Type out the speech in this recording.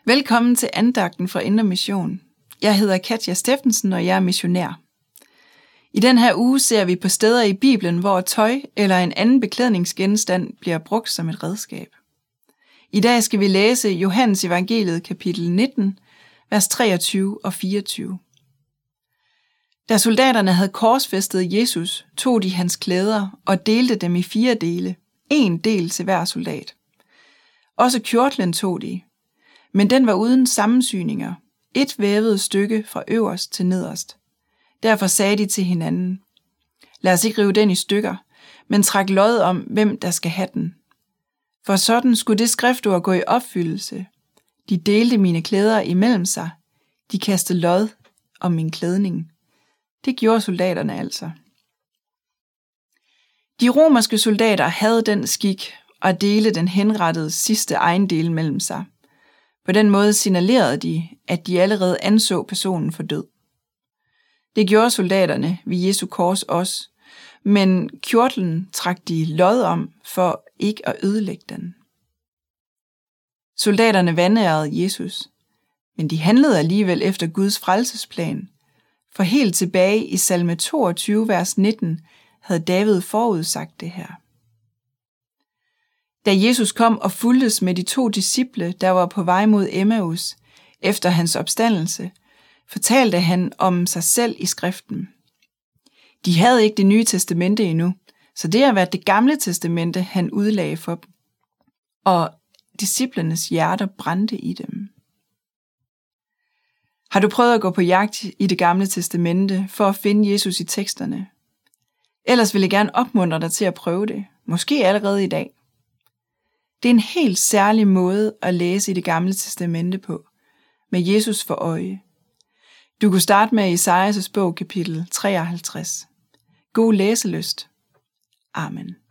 Velkommen til andagten fra Indre Mission. Jeg hedder Katja Steffensen, og jeg er missionær. I den her uge ser vi på steder i Bibelen, hvor tøj eller en anden beklædningsgenstand bliver brugt som et redskab. I dag skal vi læse Johannes Evangeliet kapitel 19, vers 23 og 24. Da soldaterne havde korsfæstet Jesus, tog de hans klæder og delte dem i 4 dele, 1 del til hver soldat. Også kjortlen tog de, men den var uden sammensyninger, et vævet stykke fra øverst til nederst. Derfor sagde de til hinanden: Lad os ikke rive den i stykker, men træk lod om, hvem der skal have den. For sådan skulle det skriftord gå i opfyldelse. De delte mine klæder imellem sig. De kastede lod om min klædning. Det gjorde soldaterne altså. De romerske soldater havde den skik at dele den henrettede sidste ejendel mellem sig. På den måde signalerede de, at de allerede anså personen for død. Det gjorde soldaterne ved Jesu kors også, men kjortlen trak de lod om for ikke at ødelægge den. Soldaterne vanærede Jesus, men de handlede alligevel efter Guds frelsesplan, for helt tilbage i salme 22, vers 19, havde David forudsagt det her. Da Jesus kom og fulgtes med de 2 disciple, der var på vej mod Emmaus efter hans opstandelse, fortalte han om sig selv i skriften. De havde ikke det nye testamente endnu, så det har været det gamle testamente, han udlagde for dem, og disciplenes hjerter brændte i dem. Har du prøvet at gå på jagt i det gamle testamente for at finde Jesus i teksterne? Ellers vil jeg gerne opmuntre dig til at prøve det, måske allerede i dag. Det er en helt særlig måde at læse i det gamle testamente på, med Jesus for øje. Du kunne starte med Esajas bog kapitel 53. God læselyst. Amen.